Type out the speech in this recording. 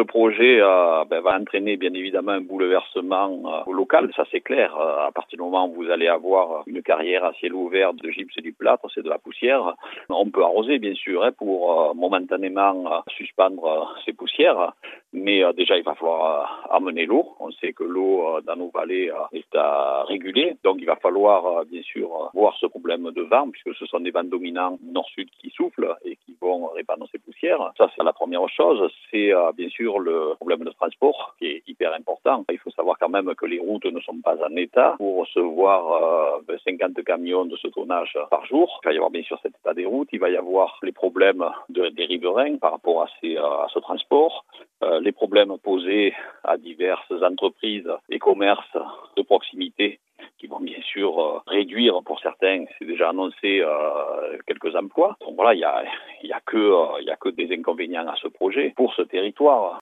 projet va entraîner bien évidemment un bouleversement local, ça c'est clair. À partir du moment où vous allez avoir une carrière à ciel ouvert de gypse et du plâtre, c'est de la poussière. On peut arroser bien sûr pour momentanément suspendre ces poussières, mais déjà il va falloir amener l'eau. On sait que l'eau dans nos vallées est à réguler, donc il va falloir bien sûr voir ce problème de vent, puisque ce sont des vents dominants nord-sud qui soufflent et qui vont répandre ces poussières. Ça c'est la première chose. C'est bien sûr le problème de transport qui est hyper important. Il faut savoir quand même que les routes ne sont pas en état pour recevoir 50 camions de ce tonnage par jour. Il va y avoir bien sûr cet état des routes, il va y avoir les problèmes des riverains par rapport à ce transport, les problèmes posés à diverses entreprises et commerces de proximité qui vont bien sûr réduire pour certains, c'est déjà annoncé, quelques emplois. Donc voilà, il y a que des inconvénients à ce projet pour ce territoire.